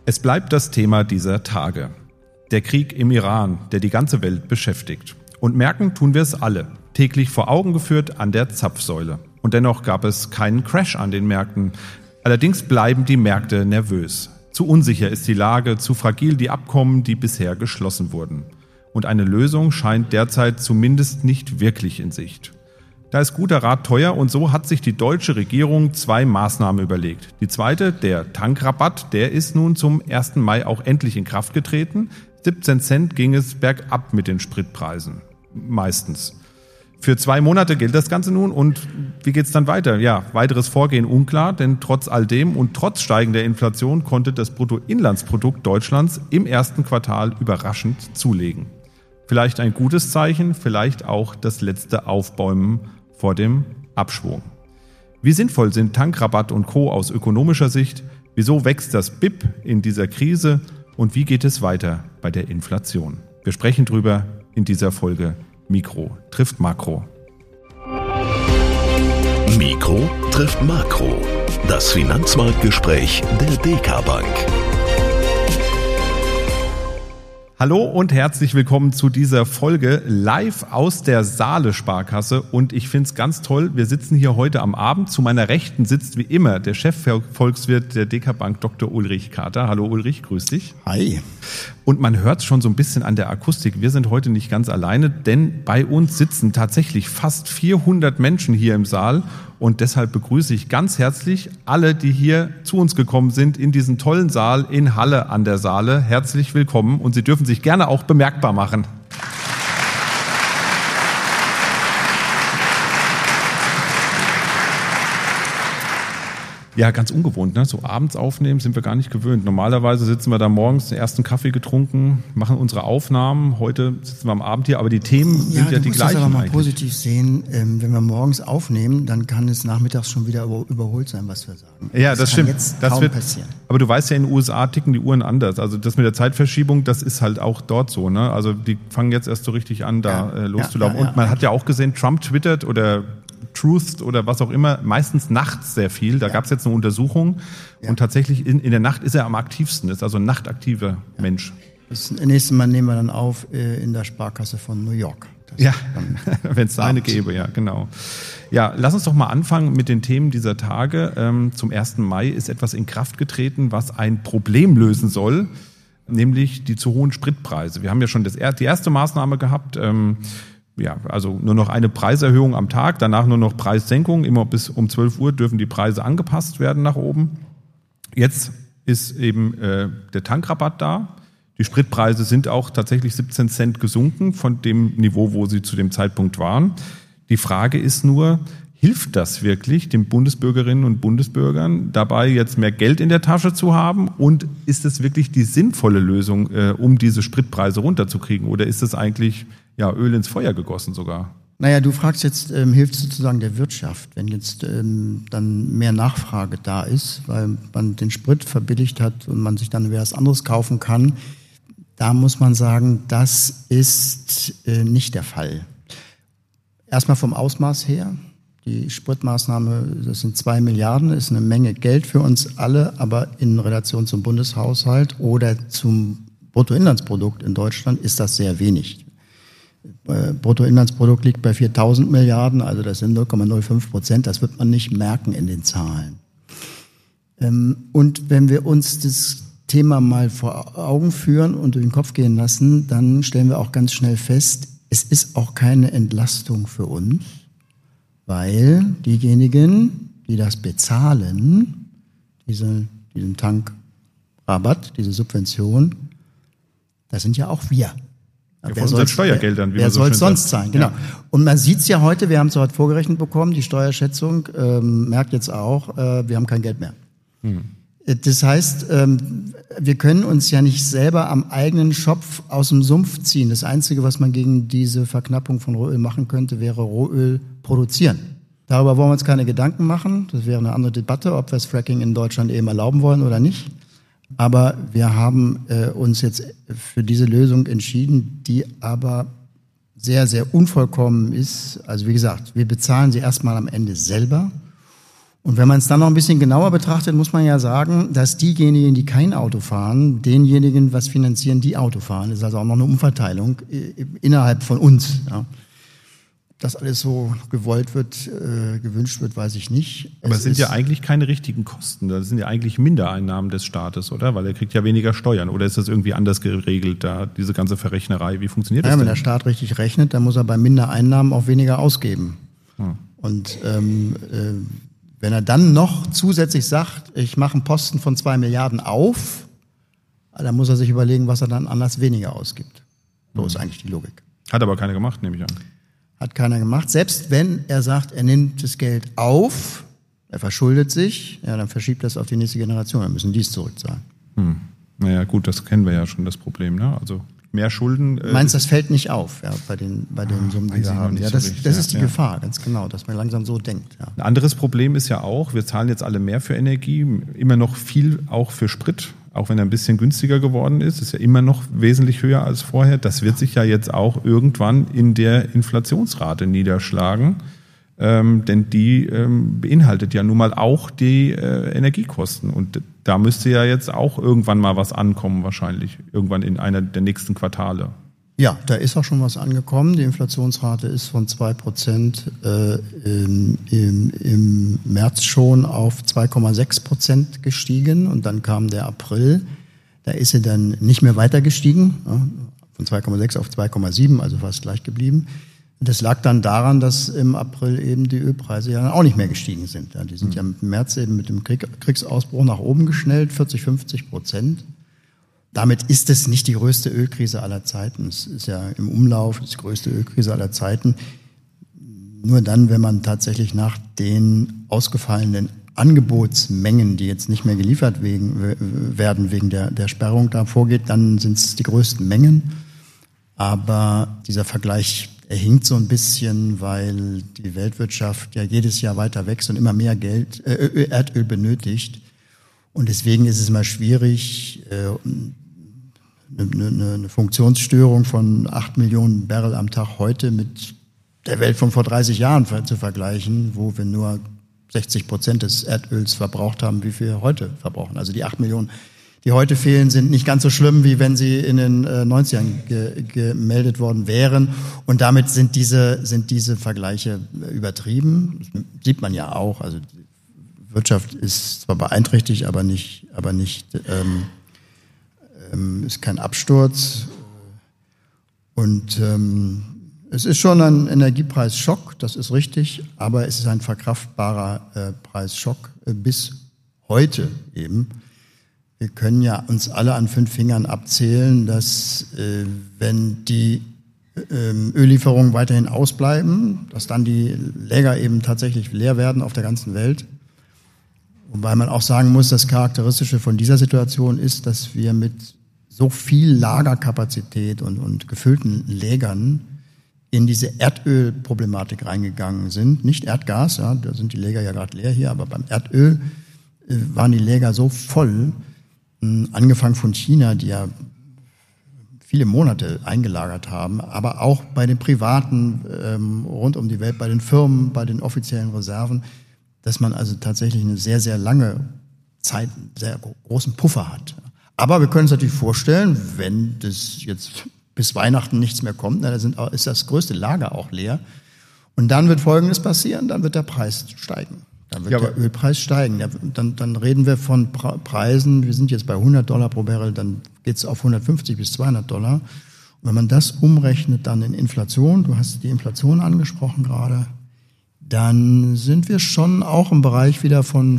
Es bleibt das Thema dieser Tage. Der Krieg im Iran, der die ganze Welt beschäftigt. Und merken tun wir es alle, täglich vor Augen geführt an der Zapfsäule. Und dennoch gab es keinen Crash an den Märkten. Allerdings bleiben die Märkte nervös. Zu unsicher ist die Lage, zu fragil die Abkommen, die bisher geschlossen wurden. Und eine Lösung scheint derzeit zumindest nicht wirklich in Sicht. Da ist guter Rat teuer und so hat sich die deutsche Regierung 2 Maßnahmen überlegt. Die zweite, der Tankrabatt, der ist nun zum 1. Mai auch endlich in Kraft getreten. 17 Cent ging es bergab mit den Spritpreisen. Meistens. Für 2 Monate gilt das Ganze nun und wie geht's dann weiter? Ja, weiteres Vorgehen unklar, denn trotz all dem und trotz steigender Inflation konnte das Bruttoinlandsprodukt Deutschlands im ersten Quartal überraschend zulegen. Vielleicht ein gutes Zeichen, vielleicht auch das letzte Aufbäumen vor dem Abschwung. Wie sinnvoll sind Tankrabatt und Co. aus ökonomischer Sicht? Wieso wächst das BIP in dieser Krise? Und wie geht es weiter bei der Inflation? Wir sprechen drüber in dieser Folge Mikro trifft Makro. Mikro trifft Makro. Das Finanzmarktgespräch der DK Bank. Hallo und herzlich willkommen zu dieser Folge live aus der Saale Sparkasse und ich finde es ganz toll, wir sitzen hier heute am Abend. Zu meiner Rechten sitzt wie immer der Chefvolkswirt der DK Bank, Dr. Ulrich Kater. Hallo Ulrich, grüß dich. Hi. Und man hört es schon so ein bisschen an der Akustik, wir sind heute nicht ganz alleine, denn bei uns sitzen tatsächlich fast 400 Menschen hier im Saal. Und deshalb begrüße ich ganz herzlich alle, die hier zu uns gekommen sind, in diesen tollen Saal in Halle an der Saale. Herzlich willkommen und Sie dürfen sich gerne auch bemerkbar machen. Ja, ganz ungewohnt, ne? So abends aufnehmen sind wir gar nicht gewöhnt. Normalerweise sitzen wir da morgens, den ersten Kaffee getrunken, machen unsere Aufnahmen. Heute sitzen wir am Abend hier, aber die Themen sind ja die gleichen. Du musst das aber mal positiv sehen. Wenn wir morgens aufnehmen, dann kann es nachmittags schon wieder überholt sein, was wir sagen. Ja, das stimmt. Jetzt das wird passieren. Aber du weißt ja, in den USA ticken die Uhren anders. Also das mit der Zeitverschiebung, das ist halt auch dort so, ne? Also die fangen jetzt erst so richtig an, da loszulaufen. Und man hat ja auch gesehen, Trump twittert oder Truth oder was auch immer, meistens nachts sehr viel. Da gab es jetzt eine Untersuchung und tatsächlich in der Nacht ist er am aktivsten, ist also ein nachtaktiver Mensch. Das nächste Mal nehmen wir dann auf in der Sparkasse von New York. Wenn es da eine gäbe, ja, genau. Ja, lass uns doch mal anfangen mit den Themen dieser Tage. Zum 1. Mai ist etwas in Kraft getreten, was ein Problem lösen soll, nämlich die zu hohen Spritpreise. Wir haben ja schon die erste Maßnahme gehabt, also nur noch eine Preiserhöhung am Tag, danach nur noch Preissenkung. Immer bis um 12 Uhr dürfen die Preise angepasst werden nach oben. Jetzt ist eben der Tankrabatt da. Die Spritpreise sind auch tatsächlich 17 Cent gesunken von dem Niveau, wo sie zu dem Zeitpunkt waren. Die Frage ist nur, hilft das wirklich den Bundesbürgerinnen und Bundesbürgern dabei, jetzt mehr Geld in der Tasche zu haben? Und ist es wirklich die sinnvolle Lösung, um diese Spritpreise runterzukriegen? Oder ist es eigentlich Öl ins Feuer gegossen sogar? Naja, du fragst jetzt, hilft sozusagen der Wirtschaft, wenn jetzt dann mehr Nachfrage da ist, weil man den Sprit verbilligt hat und man sich dann wieder was anderes kaufen kann. Da muss man sagen, das ist nicht der Fall. Erstmal vom Ausmaß her. Die Spritmaßnahme, das sind 2 Milliarden, ist eine Menge Geld für uns alle, aber in Relation zum Bundeshaushalt oder zum Bruttoinlandsprodukt in Deutschland ist das sehr wenig. Bruttoinlandsprodukt liegt bei 4.000 Milliarden, also das sind 0,05%, das wird man nicht merken in den Zahlen. Und wenn wir uns das Thema mal vor Augen führen und durch den Kopf gehen lassen, dann stellen wir auch ganz schnell fest, es ist auch keine Entlastung für uns, weil diejenigen, die das bezahlen, diesen Tankrabatt, diese Subvention, das sind ja auch wir. Von unseren Steuergeldern. Wer soll es sonst sein? Genau. Und man sieht es ja heute, wir haben es heute vorgerechnet bekommen, die Steuerschätzung merkt jetzt auch, wir haben kein Geld mehr. Das heißt, wir können uns ja nicht selber am eigenen Schopf aus dem Sumpf ziehen. Das Einzige, was man gegen diese Verknappung von Rohöl machen könnte, wäre Rohöl produzieren. Darüber wollen wir uns keine Gedanken machen. Das wäre eine andere Debatte, ob wir das Fracking in Deutschland eben erlauben wollen oder nicht. Aber wir haben uns jetzt für diese Lösung entschieden, die aber sehr, sehr unvollkommen ist. Also wie gesagt, wir bezahlen sie erstmal am Ende selber. Und wenn man es dann noch ein bisschen genauer betrachtet, muss man ja sagen, dass diejenigen, die kein Auto fahren, denjenigen was finanzieren, die Auto fahren. Das ist also auch noch eine Umverteilung innerhalb von uns. Ja. Dass alles so gewollt wird, gewünscht wird, weiß ich nicht. Aber es sind ja eigentlich keine richtigen Kosten. Das sind ja eigentlich Mindereinnahmen des Staates, oder? Weil er kriegt ja weniger Steuern. Oder ist das irgendwie anders geregelt, da diese ganze Verrechnerei? Wie funktioniert das denn? Wenn der Staat richtig rechnet, dann muss er bei Mindereinnahmen auch weniger ausgeben. Und wenn er dann noch zusätzlich sagt, ich mache einen Posten von 2 Milliarden auf, dann muss er sich überlegen, was er dann anders weniger ausgibt. So ist eigentlich die Logik. Hat aber keiner gemacht, nehme ich an. Hat keiner gemacht. Selbst wenn er sagt, er nimmt das Geld auf, er verschuldet sich, ja, dann verschiebt das auf die nächste Generation. Dann müssen die es zurückzahlen. Naja, gut, das kennen wir ja schon, das Problem, ne? Also mehr Schulden. Meinst du, das fällt nicht auf, ja, bei den Summen, die wir haben? Ja, das ist die Gefahr, ganz genau, dass man langsam so denkt. Ja. Ein anderes Problem ist ja auch, wir zahlen jetzt alle mehr für Energie, immer noch viel auch für Sprit, auch wenn er ein bisschen günstiger geworden ist ja immer noch wesentlich höher als vorher. Das wird sich ja jetzt auch irgendwann in der Inflationsrate niederschlagen, denn die beinhaltet ja nun mal auch die Energiekosten. Und da müsste ja jetzt auch irgendwann mal was ankommen, wahrscheinlich irgendwann in einer der nächsten Quartale. Ja, da ist auch schon was angekommen. Die Inflationsrate ist von 2% im März schon auf 2,6% gestiegen und dann kam der April. Da ist sie dann nicht mehr weiter gestiegen, ja, von 2,6 auf 2,7, also fast gleich geblieben. Das lag dann daran, dass im April eben die Ölpreise ja auch nicht mehr gestiegen sind. Ja, die sind ja im März eben mit dem Kriegsausbruch nach oben geschnellt, 40-50%. Damit ist es nicht die größte Ölkrise aller Zeiten. Es ist ja im Umlauf die größte Ölkrise aller Zeiten. Nur dann, wenn man tatsächlich nach den ausgefallenen Angebotsmengen, die jetzt nicht mehr geliefert werden wegen der Sperrung da vorgeht, dann sind es die größten Mengen. Aber dieser Vergleich hinkt so ein bisschen, weil die Weltwirtschaft ja jedes Jahr weiter wächst und immer mehr Erdöl benötigt. Und deswegen ist es immer schwierig, eine Funktionsstörung von 8 Millionen Barrel am Tag heute mit der Welt von vor 30 Jahren zu vergleichen, wo wir nur 60% des Erdöls verbraucht haben, wie wir heute verbrauchen. Also die 8 Millionen, die heute fehlen, sind nicht ganz so schlimm, wie wenn sie in den 90ern gemeldet worden wären. Und damit sind diese Vergleiche übertrieben. Das sieht man ja auch. Also die Wirtschaft ist zwar beeinträchtigt, aber nicht ist kein Absturz. Und es ist schon ein Energiepreisschock, das ist richtig, aber es ist ein verkraftbarer Preisschock bis heute eben. Wir können ja uns alle an 5 Fingern abzählen, dass wenn die Öllieferungen weiterhin ausbleiben, dass dann die Läger eben tatsächlich leer werden auf der ganzen Welt. Wobei man auch sagen muss, das Charakteristische von dieser Situation ist, dass wir mit so viel Lagerkapazität und gefüllten Lägern in diese Erdölproblematik reingegangen sind. Nicht Erdgas, ja, da sind die Läger ja gerade leer hier, aber beim Erdöl waren die Läger so voll, angefangen von China, die ja viele Monate eingelagert haben, aber auch bei den Privaten rund um die Welt, bei den Firmen, bei den offiziellen Reserven, dass man also tatsächlich eine sehr, sehr lange Zeit, einen sehr großen Puffer hat. Aber wir können uns natürlich vorstellen, wenn das jetzt bis Weihnachten nichts mehr kommt, dann ist das größte Lager auch leer. Und dann wird Folgendes passieren, dann wird der Preis steigen. Dann wird der Ölpreis steigen. Dann reden wir von Preisen, wir sind jetzt bei $100 pro Barrel, dann geht es auf 150 bis $200. Und wenn man das umrechnet dann in Inflation, du hast die Inflation angesprochen gerade, dann sind wir schon auch im Bereich wieder von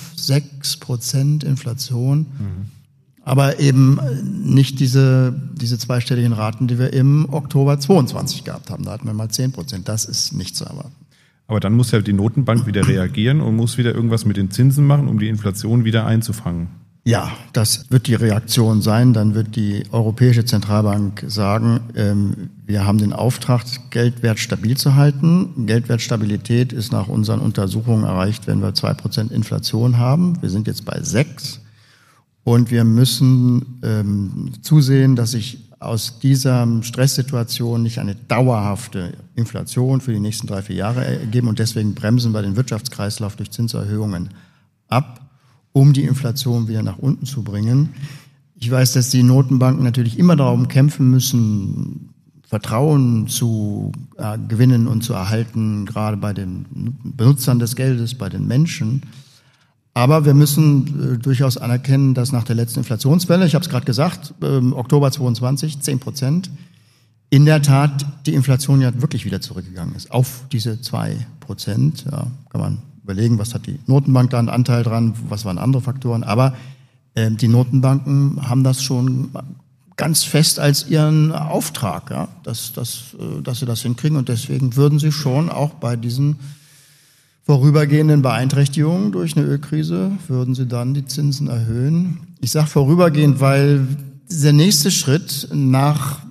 5-6% Inflation. Aber eben nicht diese zweistelligen Raten, die wir im Oktober 22 gehabt haben. Da hatten wir mal 10%. Das ist nicht zu erwarten. Aber dann muss ja die Notenbank wieder reagieren und muss wieder irgendwas mit den Zinsen machen, um die Inflation wieder einzufangen. Ja, das wird die Reaktion sein. Dann wird die Europäische Zentralbank sagen, wir haben den Auftrag, Geldwert stabil zu halten. Geldwertstabilität ist nach unseren Untersuchungen erreicht, wenn wir 2% Inflation haben. Wir sind jetzt bei 6%. Und wir müssen zusehen, dass sich aus dieser Stresssituation nicht eine dauerhafte Inflation für die nächsten 3-4 Jahre ergeben und deswegen bremsen wir den Wirtschaftskreislauf durch Zinserhöhungen ab, um die Inflation wieder nach unten zu bringen. Ich weiß, dass die Notenbanken natürlich immer darum kämpfen müssen, Vertrauen zu gewinnen und zu erhalten, gerade bei den Benutzern des Geldes, bei den Menschen. Aber wir müssen durchaus anerkennen, dass nach der letzten Inflationswelle, ich habe es gerade gesagt, Oktober 22, 10%, in der Tat die Inflation ja wirklich wieder zurückgegangen ist auf diese 2%. Ja, kann man überlegen, was hat die Notenbank da einen Anteil dran, was waren andere Faktoren. Aber die Notenbanken haben das schon ganz fest als ihren Auftrag, ja, dass sie das hinkriegen. Und deswegen würden sie schon auch bei diesen vorübergehenden Beeinträchtigungen durch eine Ölkrise, würden sie dann die Zinsen erhöhen. Ich sage vorübergehend, weil der nächste Schritt nach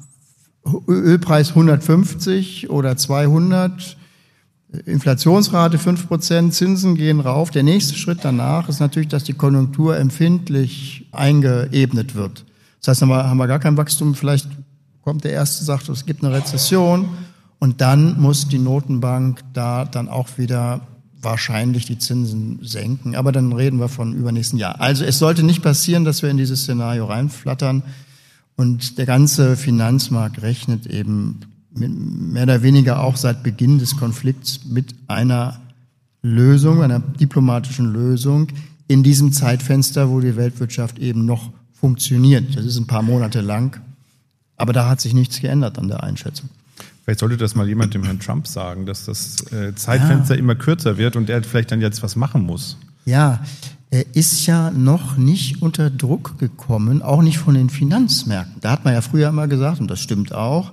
Ölpreis 150 oder 200, Inflationsrate 5%, Zinsen gehen rauf. Der nächste Schritt danach ist natürlich, dass die Konjunktur empfindlich eingeebnet wird. Das heißt, haben wir gar kein Wachstum, vielleicht kommt der Erste, sagt, es gibt eine Rezession und dann muss die Notenbank da dann auch wieder wahrscheinlich die Zinsen senken. Aber dann reden wir von übernächsten Jahr. Also es sollte nicht passieren, dass wir in dieses Szenario reinflattern und der ganze Finanzmarkt rechnet eben mehr oder weniger auch seit Beginn des Konflikts mit einer Lösung, einer diplomatischen Lösung in diesem Zeitfenster, wo die Weltwirtschaft eben noch funktioniert. Das ist ein paar Monate lang, aber da hat sich nichts geändert an der Einschätzung. Vielleicht sollte das mal jemand dem Herrn Trump sagen, dass das Zeitfenster immer kürzer wird und er vielleicht dann jetzt was machen muss. Ja, er ist ja noch nicht unter Druck gekommen, auch nicht von den Finanzmärkten. Da hat man ja früher immer gesagt, und das stimmt auch,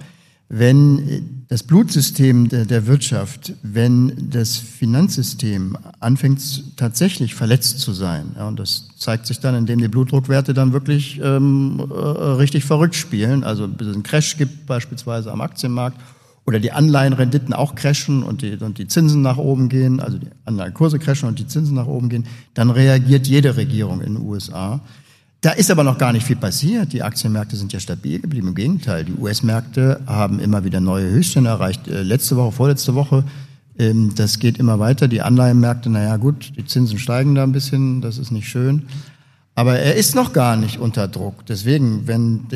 wenn das Blutsystem der Wirtschaft, wenn das Finanzsystem anfängt tatsächlich verletzt zu sein, ja, und das zeigt sich dann, indem die Blutdruckwerte dann wirklich richtig verrückt spielen, also es einen Crash gibt beispielsweise am Aktienmarkt oder die Anleihenrenditen auch crashen und die Zinsen nach oben gehen, also die Anleihenkurse crashen und die Zinsen nach oben gehen, dann reagiert jede Regierung in den USA. Da ist aber noch gar nicht viel passiert. Die Aktienmärkte sind ja stabil geblieben. Im Gegenteil, die US-Märkte haben immer wieder neue Höchststände erreicht. Letzte Woche, vorletzte Woche, das geht immer weiter. Die Anleihenmärkte, naja gut, die Zinsen steigen da ein bisschen, das ist nicht schön. Aber er ist noch gar nicht unter Druck. Deswegen, wenn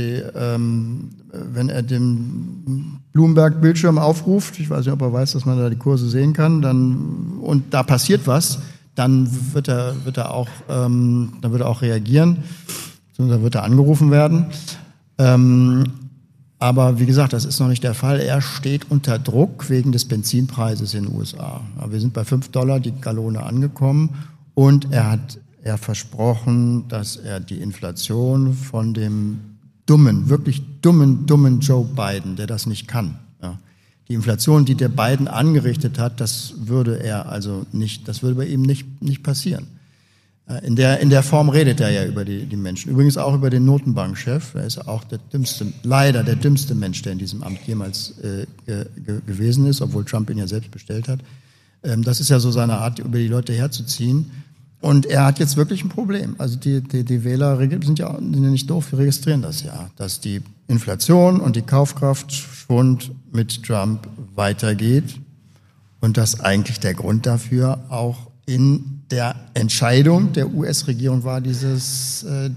er den Bloomberg-Bildschirm aufruft, ich weiß nicht, ob er weiß, dass man da die Kurse sehen kann, und da passiert was, dann wird er auch reagieren, dann wird er angerufen werden. Aber wie gesagt, das ist noch nicht der Fall. Er steht unter Druck wegen des Benzinpreises in den USA. Wir sind bei $5 die Gallone angekommen und er hat versprochen, dass er die Inflation von dem wirklich dummen Joe Biden, der das nicht kann, ja, die Inflation, die der Biden angerichtet hat, das würde bei ihm nicht passieren. In der Form redet er ja über die Menschen. Übrigens auch über den Notenbankchef. Er ist auch leider der dümmste Mensch, der in diesem Amt jemals gewesen ist, obwohl Trump ihn ja selbst bestellt hat. Das ist ja so seine Art, über die Leute herzuziehen. Und er hat jetzt wirklich ein Problem. Also die Wähler sind ja nicht doof, wir registrieren das ja, dass die Inflation und die Kaufkraftschwund mit Trump weitergeht und dass eigentlich der Grund dafür auch in der Entscheidung der US-Regierung war, diesen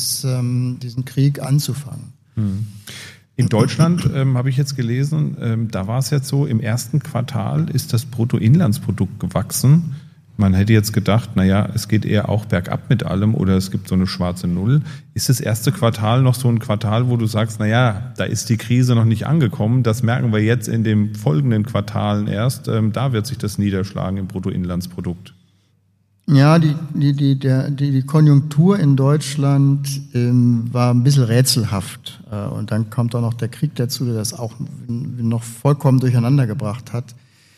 Krieg anzufangen. In Deutschland habe ich jetzt gelesen, da war es jetzt so, im ersten Quartal ist das Bruttoinlandsprodukt gewachsen. Man hätte jetzt gedacht, naja, es geht eher auch bergab mit allem oder es gibt so eine schwarze Null. Ist das erste Quartal noch so ein Quartal, wo du sagst, naja, da ist die Krise noch nicht angekommen, das merken wir jetzt in den folgenden Quartalen erst, da wird sich das niederschlagen im Bruttoinlandsprodukt? Ja, die Konjunktur in Deutschland war ein bisschen rätselhaft. Und dann kommt auch noch der Krieg dazu, der das auch noch vollkommen durcheinander gebracht hat.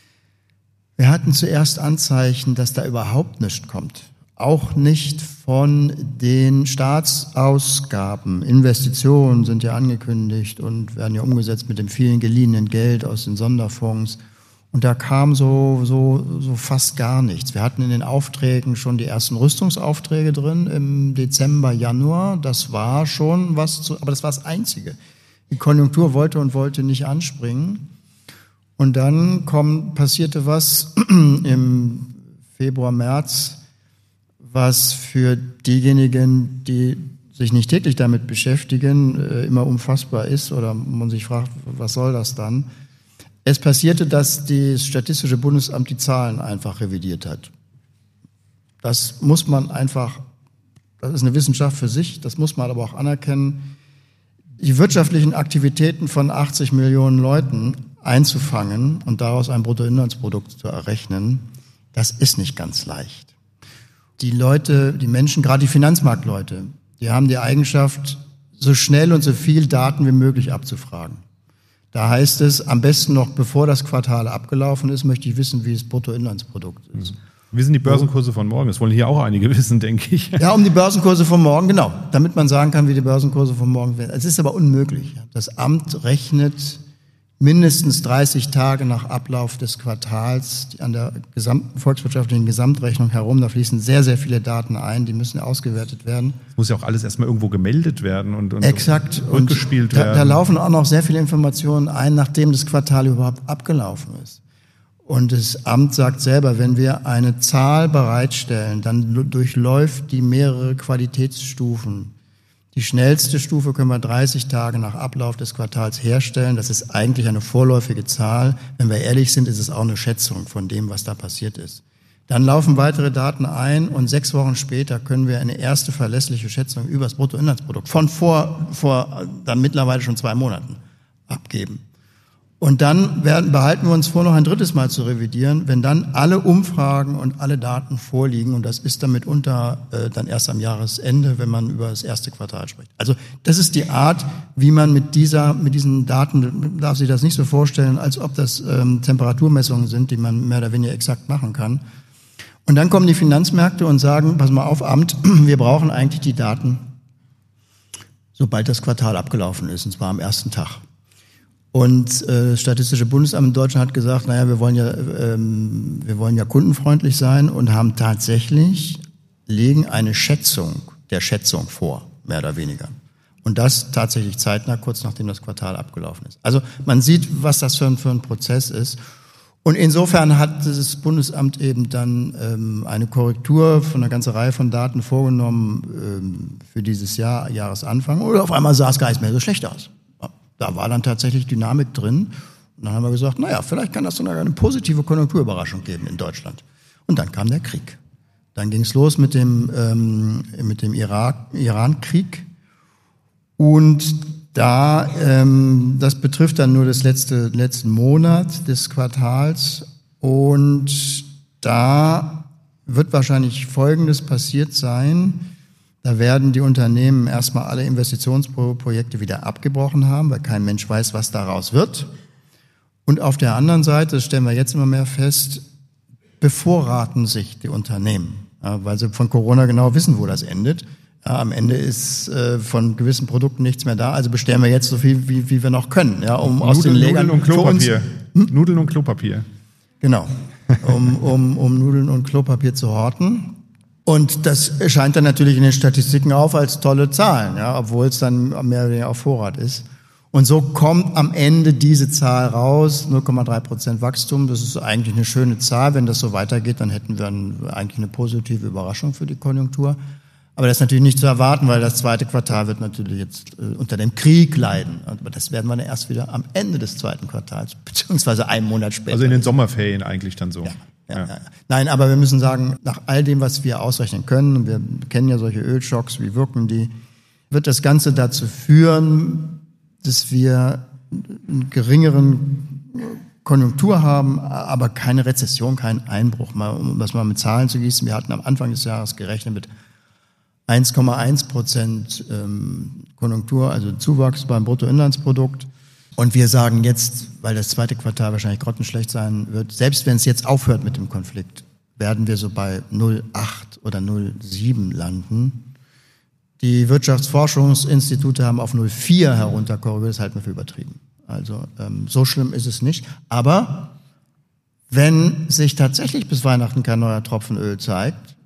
Wir hatten zuerst Anzeichen, dass da überhaupt nichts kommt. Auch nicht von den Staatsausgaben. Investitionen sind ja angekündigt und werden ja umgesetzt mit dem vielen geliehenen Geld aus den Sonderfonds. Und da kam so fast gar nichts. Wir hatten in den Aufträgen schon die ersten Rüstungsaufträge drin im Dezember, Januar. Das war schon was, aber das war das Einzige. Die Konjunktur wollte nicht anspringen. Und dann passierte was im Februar, März, was für diejenigen, die sich nicht täglich damit beschäftigen, immer unfassbar ist oder man sich fragt, was soll das dann? Es passierte, dass das Statistische Bundesamt die Zahlen einfach revidiert hat. Das muss man einfach, das ist eine Wissenschaft für sich, das muss man aber auch anerkennen. Die wirtschaftlichen Aktivitäten von 80 Millionen Leuten einzufangen und daraus ein Bruttoinlandsprodukt zu errechnen, das ist nicht ganz leicht. Die Leute, die Menschen, gerade die Finanzmarktleute, die haben die Eigenschaft, so schnell und so viel Daten wie möglich abzufragen. Da heißt es, am besten noch bevor das Quartal abgelaufen ist, möchte ich wissen, wie das Bruttoinlandsprodukt ist. Wie sind die Börsenkurse von morgen? Das wollen hier auch einige wissen, denke ich. Ja, um die Börsenkurse von morgen, genau. Damit man sagen kann, wie die Börsenkurse von morgen werden. Es ist aber unmöglich. Das Amt rechnet mindestens 30 Tage nach Ablauf des Quartals an der gesamten volkswirtschaftlichen Gesamtrechnung herum. Da fließen sehr, sehr viele Daten ein, die müssen ausgewertet werden. Es muss ja auch alles erstmal irgendwo gemeldet werden und exakt. rückgespielt werden. Da laufen auch noch sehr viele Informationen ein, nachdem das Quartal überhaupt abgelaufen ist. Und das Amt sagt selber, wenn wir eine Zahl bereitstellen, dann durchläuft die mehrere Qualitätsstufen. Die schnellste Stufe können wir 30 Tage nach Ablauf des Quartals herstellen. Das ist eigentlich eine vorläufige Zahl. Wenn wir ehrlich sind, ist es auch eine Schätzung von dem, was da passiert ist. Dann laufen weitere Daten ein und 6 Wochen später können wir eine erste verlässliche Schätzung über das Bruttoinlandsprodukt von vor dann mittlerweile schon 2 Monaten abgeben. Und dann behalten wir uns vor, noch ein drittes Mal zu revidieren, wenn dann alle Umfragen und alle Daten vorliegen. Und das ist dann mitunter dann erst am Jahresende, wenn man über das erste Quartal spricht. Also das ist die Art, wie man mit diesen Daten, darf sich das nicht so vorstellen, als ob das Temperaturmessungen sind, die man mehr oder weniger exakt machen kann. Und dann kommen die Finanzmärkte und sagen, pass mal auf, Amt, wir brauchen eigentlich die Daten, sobald das Quartal abgelaufen ist, und zwar am ersten Tag. Und das Statistische Bundesamt in Deutschland hat gesagt, naja, wir wollen ja kundenfreundlich sein und haben legen eine Schätzung der Schätzung vor, mehr oder weniger. Und das tatsächlich zeitnah, kurz nachdem das Quartal abgelaufen ist. Also man sieht, was das für ein Prozess ist. Und insofern hat das Bundesamt eben dann eine Korrektur von einer ganzen Reihe von Daten vorgenommen für dieses Jahresanfang. Und auf einmal sah es gar nicht mehr so schlecht aus. Da war dann tatsächlich Dynamik drin. Und dann haben wir gesagt, naja, vielleicht kann das sogar eine positive Konjunkturüberraschung geben in Deutschland. Und dann kam der Krieg. Dann ging es los mit dem Iran-Krieg. Und das betrifft dann nur das letzten Monat des Quartals. Und da wird wahrscheinlich Folgendes passiert sein. Da werden die Unternehmen erstmal alle Investitionsprojekte wieder abgebrochen haben, weil kein Mensch weiß, was daraus wird. Und auf der anderen Seite, das stellen wir jetzt immer mehr fest, bevorraten sich die Unternehmen, weil sie von Corona genau wissen, wo das endet. Am Ende ist von gewissen Produkten nichts mehr da, also bestellen wir jetzt so viel, wie wir noch können, um aus den Lägern Nudeln und Klopapier. Nudeln und Klopapier. Genau, um Nudeln und Klopapier zu horten. Und das scheint dann natürlich in den Statistiken auf als tolle Zahlen, obwohl es dann mehr oder weniger auf Vorrat ist. Und so kommt am Ende diese Zahl raus, 0,3% Wachstum. Das ist eigentlich eine schöne Zahl. Wenn das so weitergeht, dann hätten wir eigentlich eine positive Überraschung für die Konjunktur. Aber das ist natürlich nicht zu erwarten, weil das zweite Quartal wird natürlich jetzt unter dem Krieg leiden. Aber das werden wir dann erst wieder am Ende des zweiten Quartals, beziehungsweise einen Monat später. Also in den Sommerferien eigentlich dann so. Ja. Nein, aber wir müssen sagen, nach all dem, was wir ausrechnen können, und wir kennen ja solche Ölschocks, wie wirken die, wird das Ganze dazu führen, dass wir einen geringeren Konjunktur haben, aber keine Rezession, keinen Einbruch. Um das mal mit Zahlen zu gießen, wir hatten am Anfang des Jahres gerechnet mit 1,1% Konjunktur, also Zuwachs beim Bruttoinlandsprodukt. Und wir sagen jetzt, weil das zweite Quartal wahrscheinlich grottenschlecht sein wird, selbst wenn es jetzt aufhört mit dem Konflikt, werden wir so bei 0,8 oder 0,7 landen. Die Wirtschaftsforschungsinstitute haben auf 0,4 herunterkorrigiert, das halten wir für übertrieben. Also so schlimm ist es nicht. Aber wenn sich tatsächlich bis Weihnachten kein neuer Tropfen Öl zeigt,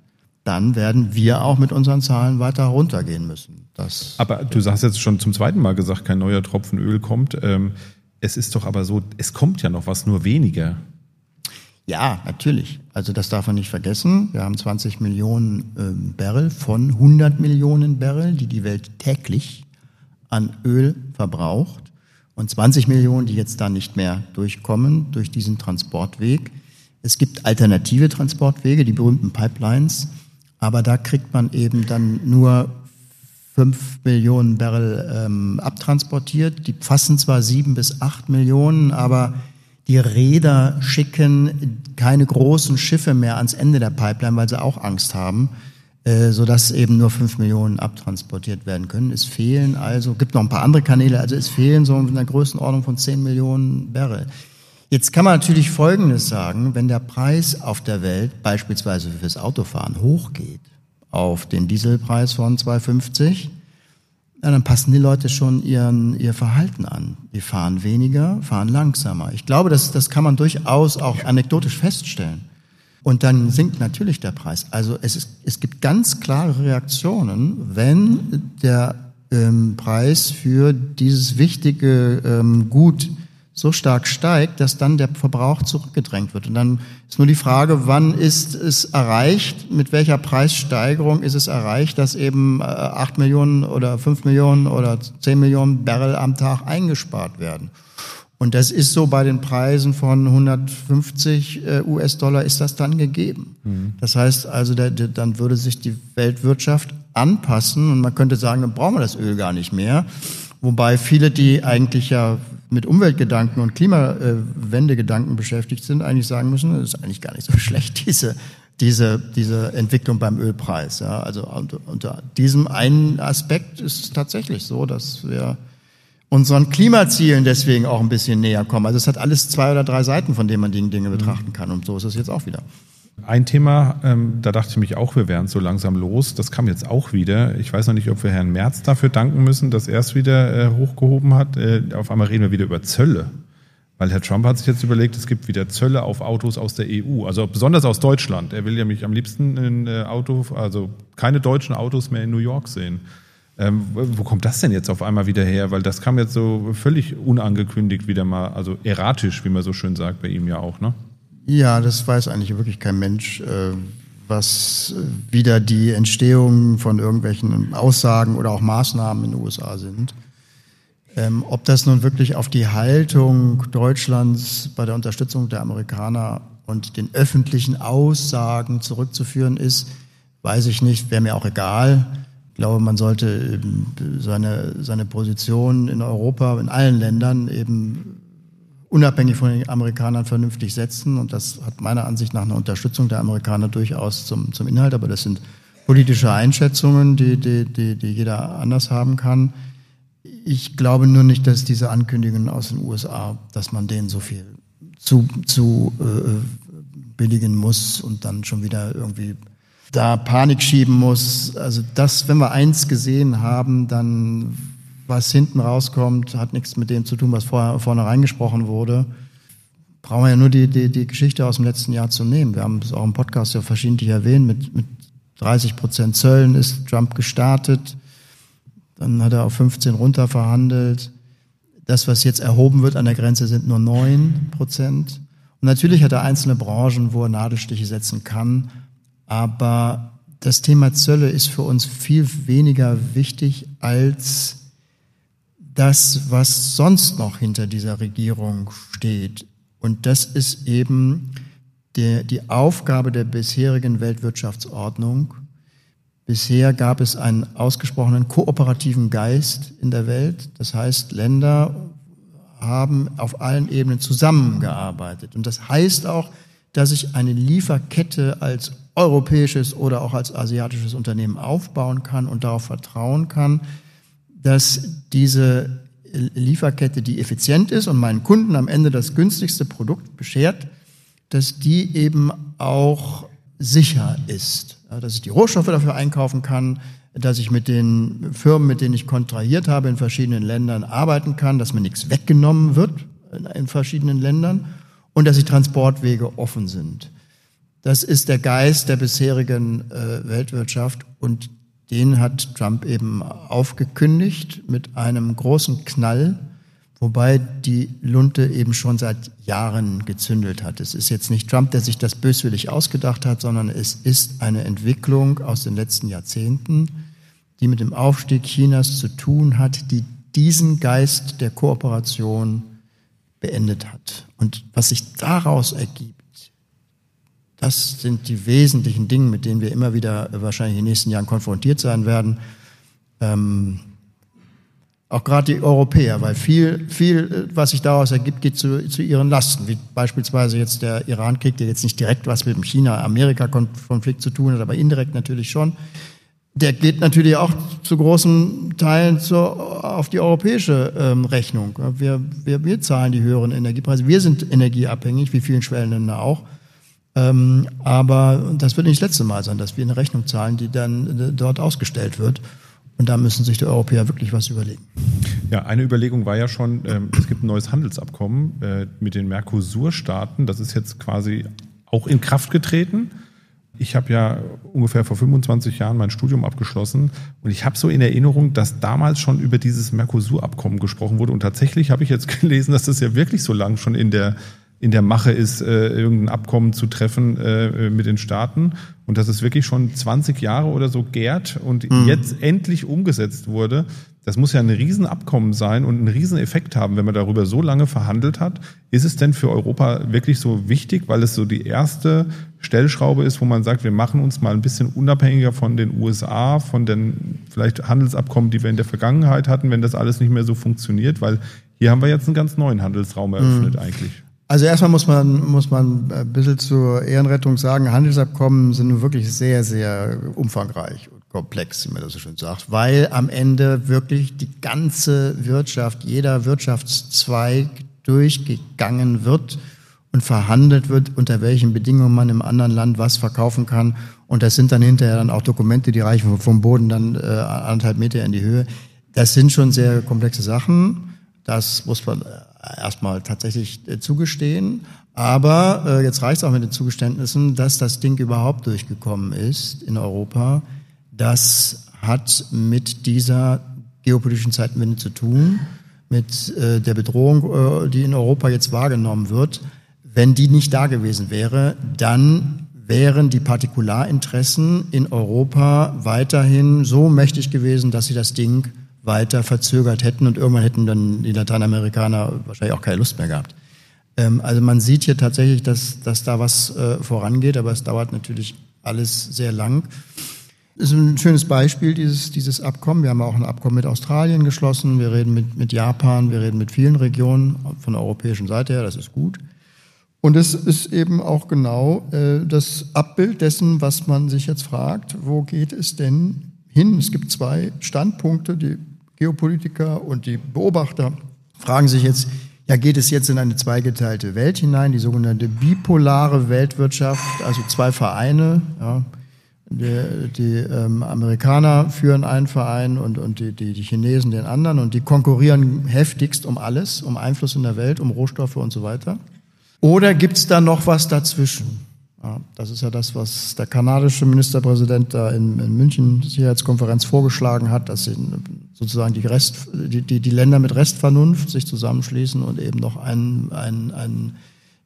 dann werden wir auch mit unseren Zahlen weiter runtergehen müssen. Aber du hast jetzt schon zum zweiten Mal gesagt, kein neuer Tropfen Öl kommt. Es ist doch aber so, es kommt ja noch was, nur weniger. Ja, natürlich. Also das darf man nicht vergessen. Wir haben 20 Millionen Barrel von 100 Millionen Barrel, die die Welt täglich an Öl verbraucht. Und 20 Millionen, die jetzt da nicht mehr durchkommen durch diesen Transportweg. Es gibt alternative Transportwege, die berühmten Pipelines. Aber da kriegt man eben dann nur 5 Millionen Barrel abtransportiert. Die fassen zwar 7 bis 8 Millionen, aber die Reeder schicken keine großen Schiffe mehr ans Ende der Pipeline, weil sie auch Angst haben, sodass eben nur 5 Millionen abtransportiert werden können. Es fehlen also, gibt noch ein paar andere Kanäle, also es fehlen so in einer Größenordnung von 10 Millionen Barrel. Jetzt kann man natürlich Folgendes sagen, wenn der Preis auf der Welt beispielsweise fürs Autofahren hochgeht, auf den Dieselpreis von 2,50, ja, dann passen die Leute schon ihr Verhalten an. Die fahren weniger, fahren langsamer. Ich glaube, das kann man durchaus auch anekdotisch feststellen. Und dann sinkt natürlich der Preis. Also es gibt ganz klare Reaktionen, wenn der Preis für dieses wichtige Gut so stark steigt, dass dann der Verbrauch zurückgedrängt wird. Und dann ist nur die Frage, wann ist es erreicht, mit welcher Preissteigerung ist es erreicht, dass eben 8 Millionen oder 5 Millionen oder 10 Millionen Barrel am Tag eingespart werden. Und das ist so bei den Preisen von 150 US-Dollar ist das dann gegeben. Mhm. Das heißt also, dann würde sich die Weltwirtschaft anpassen und man könnte sagen, dann brauchen wir das Öl gar nicht mehr. Wobei viele, die eigentlich ja mit Umweltgedanken und Klimawendegedanken beschäftigt sind, eigentlich sagen müssen, das ist eigentlich gar nicht so schlecht, diese Entwicklung beim Ölpreis. Ja, also unter diesem einen Aspekt ist es tatsächlich so, dass wir unseren Klimazielen deswegen auch ein bisschen näher kommen. Also es hat alles 2 oder 3 Seiten, von denen man die Dinge betrachten kann. Und so ist es jetzt auch wieder. Ein Thema, da dachte ich mich auch, wir wären so langsam los. Das kam jetzt auch wieder. Ich weiß noch nicht, ob wir Herrn Merz dafür danken müssen, dass er es wieder hochgehoben hat. Auf einmal reden wir wieder über Zölle. Weil Herr Trump hat sich jetzt überlegt, es gibt wieder Zölle auf Autos aus der EU. Also besonders aus Deutschland. Er will ja mich am liebsten also keine deutschen Autos mehr in New York sehen. Wo kommt das denn jetzt auf einmal wieder her? Weil das kam jetzt so völlig unangekündigt wieder mal, also erratisch, wie man so schön sagt, bei ihm ja auch, ne? Ja, das weiß eigentlich wirklich kein Mensch, was wieder die Entstehung von irgendwelchen Aussagen oder auch Maßnahmen in den USA sind. Ob das nun wirklich auf die Haltung Deutschlands bei der Unterstützung der Amerikaner und den öffentlichen Aussagen zurückzuführen ist, weiß ich nicht, wäre mir auch egal. Ich glaube, man sollte seine Position in Europa, in allen Ländern eben unabhängig von den Amerikanern vernünftig setzen. Und das hat meiner Ansicht nach eine Unterstützung der Amerikaner durchaus zum Inhalt. Aber das sind politische Einschätzungen, die jeder anders haben kann. Ich glaube nur nicht, dass diese Ankündigungen aus den USA, dass man denen so viel zu billigen muss und dann schon wieder irgendwie da Panik schieben muss. Also das, wenn wir eins gesehen haben, dann was hinten rauskommt, hat nichts mit dem zu tun, was vorne reingesprochen wurde. Brauchen wir ja nur die Geschichte aus dem letzten Jahr zu nehmen. Wir haben es auch im Podcast ja verschiedentlich erwähnt. Mit 30% Zöllen ist Trump gestartet. Dann hat er auf 15 runter verhandelt. Das, was jetzt erhoben wird an der Grenze, sind nur 9%. Und natürlich hat er einzelne Branchen, wo er Nadelstiche setzen kann. Aber das Thema Zölle ist für uns viel weniger wichtig als das, was sonst noch hinter dieser Regierung steht. Und das ist eben die Aufgabe der bisherigen Weltwirtschaftsordnung. Bisher gab es einen ausgesprochenen kooperativen Geist in der Welt. Das heißt, Länder haben auf allen Ebenen zusammengearbeitet. Und das heißt auch, dass ich eine Lieferkette als europäisches oder auch als asiatisches Unternehmen aufbauen kann und darauf vertrauen kann, dass diese Lieferkette, die effizient ist und meinen Kunden am Ende das günstigste Produkt beschert, dass die eben auch sicher ist. Dass ich die Rohstoffe dafür einkaufen kann, dass ich mit den Firmen, mit denen ich kontrahiert habe, in verschiedenen Ländern arbeiten kann, dass mir nichts weggenommen wird in verschiedenen Ländern und dass die Transportwege offen sind. Das ist der Geist der bisherigen Weltwirtschaft und den hat Trump eben aufgekündigt mit einem großen Knall, wobei die Lunte eben schon seit Jahren gezündelt hat. Es ist jetzt nicht Trump, der sich das böswillig ausgedacht hat, sondern es ist eine Entwicklung aus den letzten Jahrzehnten, die mit dem Aufstieg Chinas zu tun hat, die diesen Geist der Kooperation beendet hat. Und was sich daraus ergibt, das sind die wesentlichen Dinge, mit denen wir immer wieder wahrscheinlich in den nächsten Jahren konfrontiert sein werden. Auch gerade die Europäer, weil viel, was sich daraus ergibt, geht zu ihren Lasten. Wie beispielsweise jetzt der Iran-Krieg, der jetzt nicht direkt was mit dem China-Amerika-Konflikt zu tun hat, aber indirekt natürlich schon. Der geht natürlich auch zu großen Teilen auf die europäische Rechnung. Wir zahlen die höheren Energiepreise. Wir sind energieabhängig, wie vielen Schwellenländer auch. Aber das wird nicht das letzte Mal sein, dass wir eine Rechnung zahlen, die dann dort ausgestellt wird. Und da müssen sich die Europäer wirklich was überlegen. Ja, eine Überlegung war ja schon, es gibt ein neues Handelsabkommen mit den Mercosur-Staaten. Das ist jetzt quasi auch in Kraft getreten. Ich habe ja ungefähr vor 25 Jahren mein Studium abgeschlossen und ich habe so in Erinnerung, dass damals schon über dieses Mercosur-Abkommen gesprochen wurde. Und tatsächlich habe ich jetzt gelesen, dass das ja wirklich so lang schon in der Mache ist, irgendein Abkommen zu treffen mit den Staaten und dass es wirklich schon 20 Jahre oder so gärt und jetzt endlich umgesetzt wurde. Das muss ja ein Riesenabkommen sein und einen Rieseneffekt haben, wenn man darüber so lange verhandelt hat. Ist es denn für Europa wirklich so wichtig, weil es so die erste Stellschraube ist, wo man sagt, wir machen uns mal ein bisschen unabhängiger von den USA, von den vielleicht Handelsabkommen, die wir in der Vergangenheit hatten, wenn das alles nicht mehr so funktioniert? Weil hier haben wir jetzt einen ganz neuen Handelsraum eröffnet eigentlich. Also erstmal muss man ein bisschen zur Ehrenrettung sagen, Handelsabkommen sind wirklich sehr, sehr umfangreich und komplex, wie man das so schön sagt, weil am Ende wirklich die ganze Wirtschaft, jeder Wirtschaftszweig durchgegangen wird und verhandelt wird, unter welchen Bedingungen man im anderen Land was verkaufen kann. Und das sind dann hinterher dann auch Dokumente, die reichen vom Boden dann 1,5 Meter in die Höhe. Das sind schon sehr komplexe Sachen. Das muss man erstmal tatsächlich zugestehen. Aber jetzt reicht es auch mit den Zugeständnissen, dass das Ding überhaupt durchgekommen ist in Europa. Das hat mit dieser geopolitischen Zeitenwende zu tun, mit der Bedrohung, die in Europa jetzt wahrgenommen wird. Wenn die nicht da gewesen wäre, dann wären die Partikularinteressen in Europa weiterhin so mächtig gewesen, dass sie das Ding weiter verzögert hätten und irgendwann hätten dann die Lateinamerikaner wahrscheinlich auch keine Lust mehr gehabt. Also man sieht hier tatsächlich, dass da was vorangeht, aber es dauert natürlich alles sehr lang. Das ist ein schönes Beispiel, dieses Abkommen. Wir haben auch ein Abkommen mit Australien geschlossen, wir reden mit Japan, wir reden mit vielen Regionen von der europäischen Seite her, das ist gut. Und es ist eben auch genau das Abbild dessen, was man sich jetzt fragt, wo geht es denn hin? Es gibt 2 Standpunkte, die Geopolitiker und die Beobachter fragen sich jetzt, ja, geht es jetzt in eine zweigeteilte Welt hinein, die sogenannte bipolare Weltwirtschaft, also 2 Vereine, ja. Die Amerikaner führen einen Verein und die Chinesen den anderen und die konkurrieren heftigst um alles, um Einfluss in der Welt, um Rohstoffe und so weiter. Oder gibt es da noch was dazwischen? Ja, das ist ja das, was der kanadische Ministerpräsident da in München Sicherheitskonferenz vorgeschlagen hat, dass sie sozusagen die Länder mit Restvernunft sich zusammenschließen und eben noch einen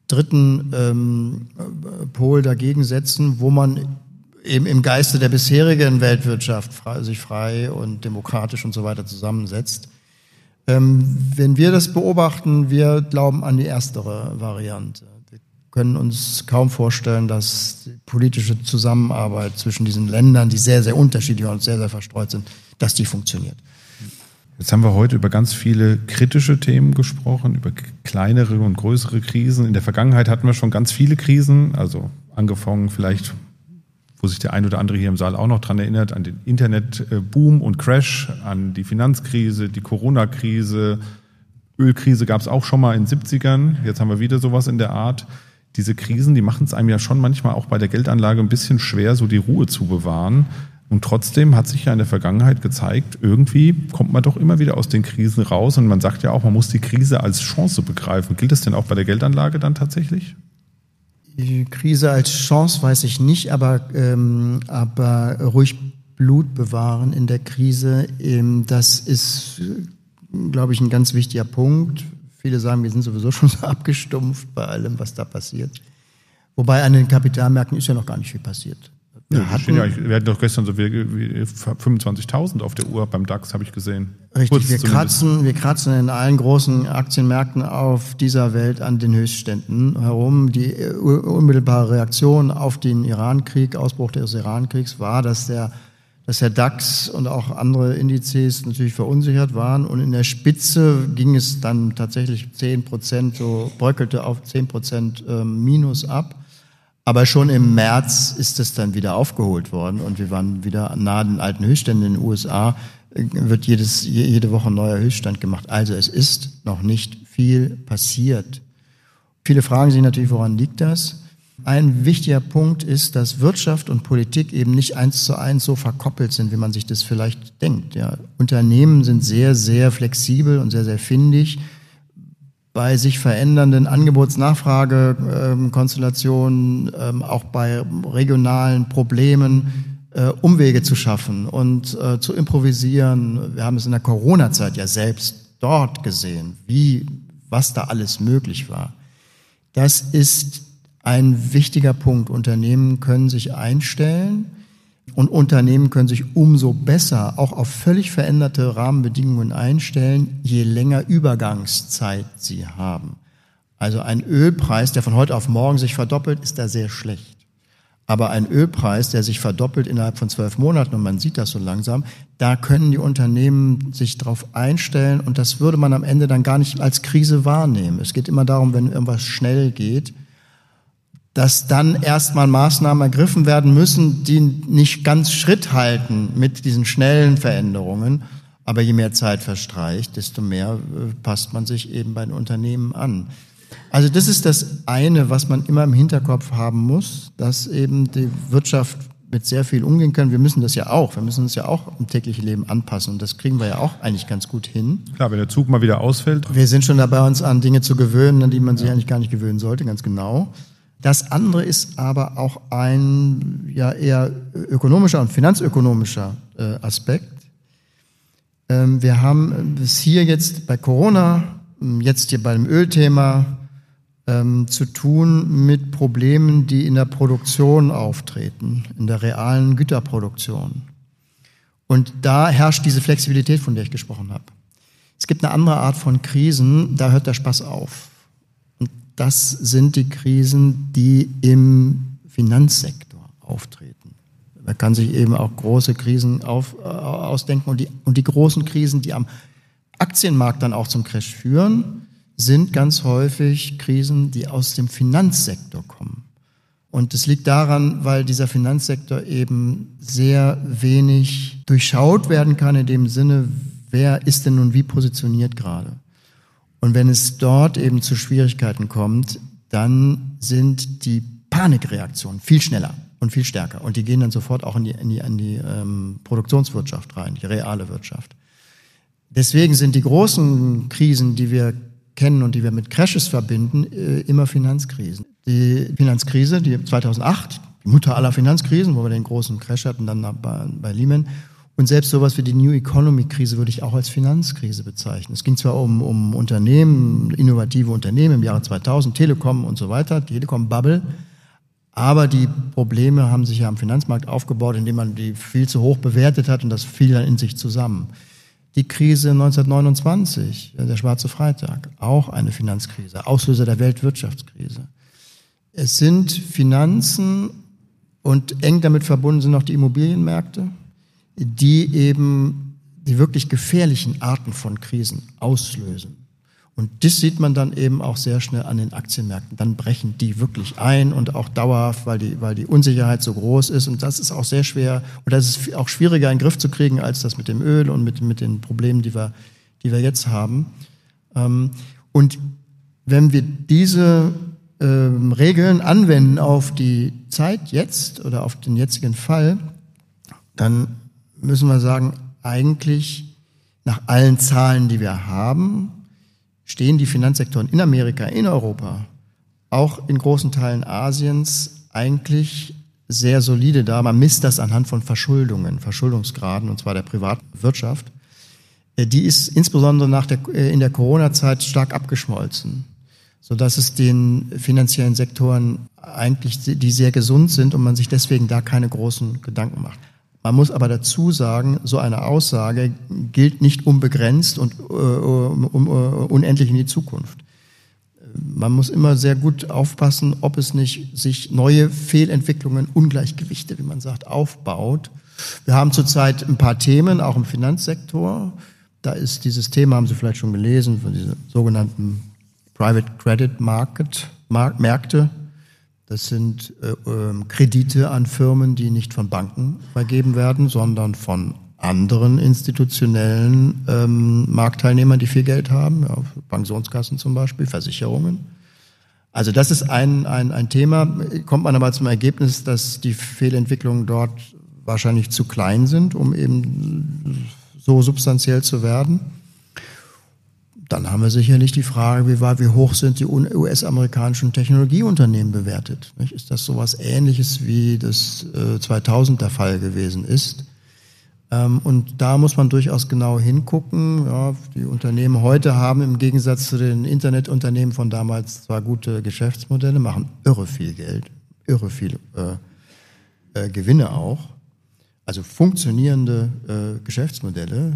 dritten Pol dagegen setzen, wo man eben im Geiste der bisherigen Weltwirtschaft sich frei und demokratisch und so weiter zusammensetzt. Wenn wir das beobachten, wir glauben an die erstere Variante. Wir können uns kaum vorstellen, dass die politische Zusammenarbeit zwischen diesen Ländern, die sehr, sehr unterschiedlich und sehr, sehr verstreut sind, dass die funktioniert. Jetzt haben wir heute über ganz viele kritische Themen gesprochen, über kleinere und größere Krisen. In der Vergangenheit hatten wir schon ganz viele Krisen, also angefangen vielleicht, wo sich der ein oder andere hier im Saal auch noch dran erinnert, an den Internetboom und Crash, an die Finanzkrise, die Corona-Krise, Ölkrise gab es auch schon mal in den 70ern, jetzt haben wir wieder sowas in der Art. Diese Krisen, die machen es einem ja schon manchmal auch bei der Geldanlage ein bisschen schwer, so die Ruhe zu bewahren. Und trotzdem hat sich ja in der Vergangenheit gezeigt, irgendwie kommt man doch immer wieder aus den Krisen raus und man sagt ja auch, man muss die Krise als Chance begreifen. Gilt das denn auch bei der Geldanlage dann tatsächlich? Die Krise als Chance weiß ich nicht, aber ruhig Blut bewahren in der Krise, das ist, glaube ich, ein ganz wichtiger Punkt. Viele sagen, wir sind sowieso schon so abgestumpft bei allem, was da passiert. Wobei an den Kapitalmärkten ist ja noch gar nicht viel passiert. Wir hatten doch gestern so wie 25.000 auf der Uhr beim DAX, habe ich gesehen. Richtig, wir kratzen in allen großen Aktienmärkten auf dieser Welt an den Höchstständen herum. Die unmittelbare Reaktion auf den Irankrieg, Ausbruch des Irankriegs, war, dass der DAX und auch andere Indizes natürlich verunsichert waren. Und in der Spitze ging es dann tatsächlich 10%, so bröckelte auf 10% Minus ab. Aber schon im März ist es dann wieder aufgeholt worden und wir waren wieder nahe den alten Höchstständen. In den USA wird jede Woche ein neuer Höchststand gemacht. Also es ist noch nicht viel passiert. Viele fragen sich natürlich, woran liegt das? Ein wichtiger Punkt ist, dass Wirtschaft und Politik eben nicht 1:1 so verkoppelt sind, wie man sich das vielleicht denkt. Ja, Unternehmen sind sehr, sehr flexibel und sehr, sehr findig, bei sich verändernden Angebots-Nachfrage-Konstellationen, auch bei regionalen Problemen Umwege zu schaffen und zu improvisieren. Wir haben es in der Corona-Zeit ja selbst dort gesehen, was da alles möglich war. Das ist ein wichtiger Punkt. Unternehmen können sich einstellen und Unternehmen können sich umso besser auch auf völlig veränderte Rahmenbedingungen einstellen, je länger Übergangszeit sie haben. Also ein Ölpreis, der von heute auf morgen sich verdoppelt, ist da sehr schlecht. Aber ein Ölpreis, der sich verdoppelt innerhalb von 12 Monaten, und man sieht das so langsam, da können die Unternehmen sich drauf einstellen und das würde man am Ende dann gar nicht als Krise wahrnehmen. Es geht immer darum, wenn irgendwas schnell geht, dass dann erstmal Maßnahmen ergriffen werden müssen, die nicht ganz Schritt halten mit diesen schnellen Veränderungen. Aber je mehr Zeit verstreicht, desto mehr passt man sich eben bei den Unternehmen an. Also das ist das eine, was man immer im Hinterkopf haben muss, dass eben die Wirtschaft mit sehr viel umgehen kann. Wir müssen das ja auch. Wir müssen uns ja auch im täglichen Leben anpassen. Und das kriegen wir ja auch eigentlich ganz gut hin. Klar, wenn der Zug mal wieder ausfällt. Wir sind schon dabei, uns an Dinge zu gewöhnen, an die man sich eigentlich gar nicht gewöhnen sollte, ganz genau. Das andere ist aber auch ein eher ökonomischer und finanzökonomischer Aspekt. Wir haben es hier jetzt bei Corona, jetzt hier beim Ölthema zu tun mit Problemen, die in der Produktion auftreten, in der realen Güterproduktion. Und da herrscht diese Flexibilität, von der ich gesprochen habe. Es gibt eine andere Art von Krisen, da hört der Spaß auf. Das sind die Krisen, die im Finanzsektor auftreten. Man kann sich eben auch große Krisen ausdenken. Und die großen Krisen, die am Aktienmarkt dann auch zum Crash führen, sind ganz häufig Krisen, die aus dem Finanzsektor kommen. Und das liegt daran, weil dieser Finanzsektor eben sehr wenig durchschaut werden kann, in dem Sinne, wer ist denn nun wie positioniert gerade. Und wenn es dort eben zu Schwierigkeiten kommt, dann sind die Panikreaktionen viel schneller und viel stärker. Und die gehen dann sofort auch in die Produktionswirtschaft rein, die reale Wirtschaft. Deswegen sind die großen Krisen, die wir kennen und die wir mit Crashes verbinden, immer Finanzkrisen. Die Finanzkrise, die 2008, die Mutter aller Finanzkrisen, wo wir den großen Crash hatten, dann bei Lehman. Und selbst sowas wie die New Economy-Krise würde ich auch als Finanzkrise bezeichnen. Es ging zwar um Unternehmen, innovative Unternehmen im Jahre 2000, Telekom und so weiter, Telekom-Bubble, aber die Probleme haben sich ja am Finanzmarkt aufgebaut, indem man die viel zu hoch bewertet hat und das fiel dann in sich zusammen. Die Krise 1929, der Schwarze Freitag, auch eine Finanzkrise, Auslöser der Weltwirtschaftskrise. Es sind Finanzen und eng damit verbunden sind auch die Immobilienmärkte, die eben die wirklich gefährlichen Arten von Krisen auslösen. Und das sieht man dann eben auch sehr schnell an den Aktienmärkten. Dann brechen die wirklich ein und auch dauerhaft, weil die Unsicherheit so groß ist. Und das ist auch sehr schwer, oder das ist auch schwieriger in den Griff zu kriegen, als das mit dem Öl und mit den Problemen, die wir jetzt haben. Und wenn wir diese Regeln anwenden auf die Zeit jetzt oder auf den jetzigen Fall, dann müssen wir sagen, eigentlich nach allen Zahlen, die wir haben, stehen die Finanzsektoren in Amerika, in Europa auch in großen Teilen Asiens eigentlich sehr solide da. Man misst das anhand von Verschuldungsgraden, und zwar der privaten Wirtschaft. Die ist insbesondere in der Corona-Zeit stark abgeschmolzen, sodass es den finanziellen Sektoren eigentlich, die sehr gesund sind und man sich deswegen da keine großen Gedanken macht. Man muss aber dazu sagen, so eine Aussage gilt nicht unbegrenzt und unendlich in die Zukunft. Man muss immer sehr gut aufpassen, ob es nicht sich neue Fehlentwicklungen, Ungleichgewichte, wie man sagt, aufbaut. Wir haben zurzeit ein paar Themen, auch im Finanzsektor. Da ist dieses Thema, haben Sie vielleicht schon gelesen, von diesen sogenannten Private Credit Märkte. Das sind Kredite an Firmen, die nicht von Banken vergeben werden, sondern von anderen institutionellen Marktteilnehmern, die viel Geld haben, ja, Pensionskassen zum Beispiel, Versicherungen. Also das ist ein Thema. Kommt man aber zum Ergebnis, dass die Fehlentwicklungen dort wahrscheinlich zu klein sind, um eben so substanziell zu werden. Dann haben wir sicherlich die Frage, wie hoch sind die US-amerikanischen Technologieunternehmen bewertet? Ist das sowas Ähnliches, wie das 2000 der Fall gewesen ist? Und da muss man durchaus genau hingucken. Ja, die Unternehmen heute haben im Gegensatz zu den Internetunternehmen von damals zwar gute Geschäftsmodelle, machen irre viel Geld, irre viel Gewinne auch. Also funktionierende Geschäftsmodelle.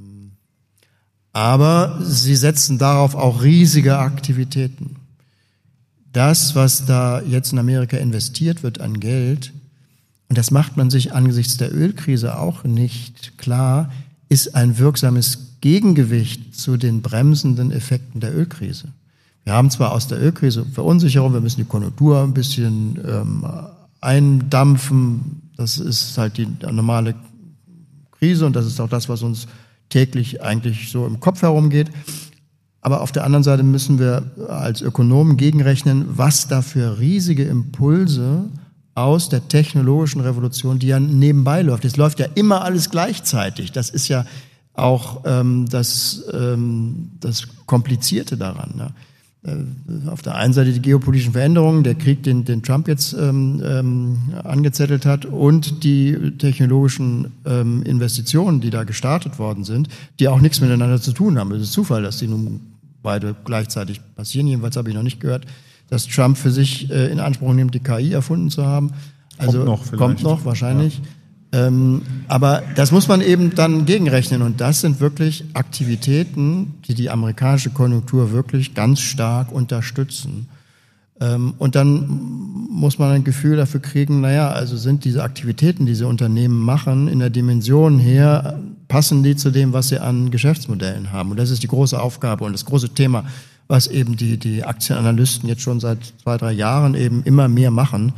Aber sie setzen darauf auch riesige Aktivitäten. Das, was da jetzt in Amerika investiert wird an Geld, und das macht man sich angesichts der Ölkrise auch nicht klar, ist ein wirksames Gegengewicht zu den bremsenden Effekten der Ölkrise. Wir haben zwar aus der Ölkrise Verunsicherung, wir müssen die Konjunktur ein bisschen eindampfen, das ist halt die normale Krise und das ist auch das, was uns täglich eigentlich so im Kopf herumgeht. Aber auf der anderen Seite müssen wir als Ökonomen gegenrechnen, was da für riesige Impulse aus der technologischen Revolution, die ja nebenbei läuft. Es läuft ja immer alles gleichzeitig. Das ist ja auch das Komplizierte daran. Ne? Auf der einen Seite die geopolitischen Veränderungen, der Krieg, den Trump jetzt angezettelt hat, und die technologischen Investitionen, die da gestartet worden sind, die auch nichts miteinander zu tun haben. Es ist Zufall, dass die nun beide gleichzeitig passieren. Jedenfalls habe ich noch nicht gehört, dass Trump für sich in Anspruch nimmt, die KI erfunden zu haben. Also kommt noch wahrscheinlich. Ja. Aber das muss man eben dann gegenrechnen. Und das sind wirklich Aktivitäten, die die amerikanische Konjunktur wirklich ganz stark unterstützen. Und dann muss man ein Gefühl dafür kriegen, also sind diese Aktivitäten, die diese Unternehmen machen, in der Dimension her, passen die zu dem, was sie an Geschäftsmodellen haben. Und das ist die große Aufgabe und das große Thema, was eben die Aktienanalysten jetzt schon seit 2-3 Jahren eben immer mehr machen.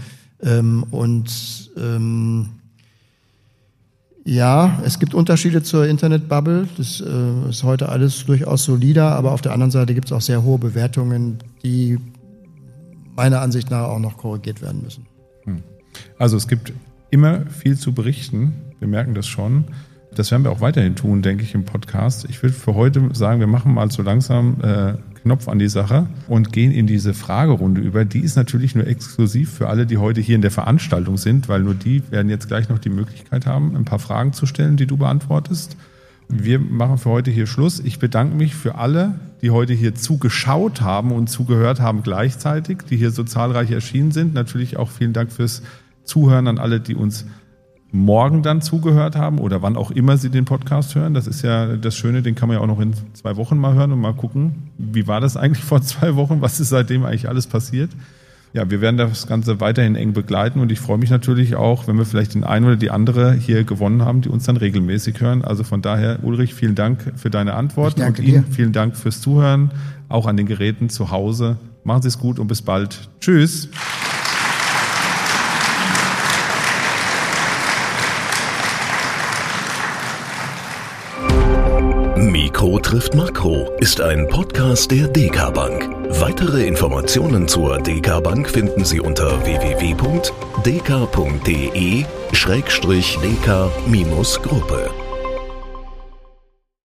Ja, es gibt Unterschiede zur Internetbubble. Das ist heute alles durchaus solider, aber auf der anderen Seite gibt es auch sehr hohe Bewertungen, die meiner Ansicht nach auch noch korrigiert werden müssen. Also es gibt immer viel zu berichten. Wir merken das schon. Das werden wir auch weiterhin tun, denke ich, im Podcast. Ich will für heute sagen, wir machen mal so langsam Knopf an die Sache und gehen in diese Fragerunde über. Die ist natürlich nur exklusiv für alle, die heute hier in der Veranstaltung sind, weil nur die werden jetzt gleich noch die Möglichkeit haben, ein paar Fragen zu stellen, die du beantwortest. Wir machen für heute hier Schluss. Ich bedanke mich für alle, die heute hier zugeschaut haben und zugehört haben gleichzeitig, die hier so zahlreich erschienen sind. Natürlich auch vielen Dank fürs Zuhören an alle, die uns morgen dann zugehört haben oder wann auch immer Sie den Podcast hören. Das ist ja das Schöne, den kann man ja auch noch in 2 Wochen mal hören und mal gucken, wie war das eigentlich vor 2 Wochen, was ist seitdem eigentlich alles passiert. Ja, wir werden das Ganze weiterhin eng begleiten und ich freue mich natürlich auch, wenn wir vielleicht den einen oder die andere hier gewonnen haben, die uns dann regelmäßig hören. Also von daher, Ulrich, vielen Dank für deine Antworten und Ihnen vielen Dank fürs Zuhören, auch an den Geräten zu Hause. Machen Sie es gut und bis bald. Tschüss. Mikro trifft Makro ist ein Podcast der DK Bank. Weitere Informationen zur DK Bank finden Sie unter www.dk.de/dk-gruppe.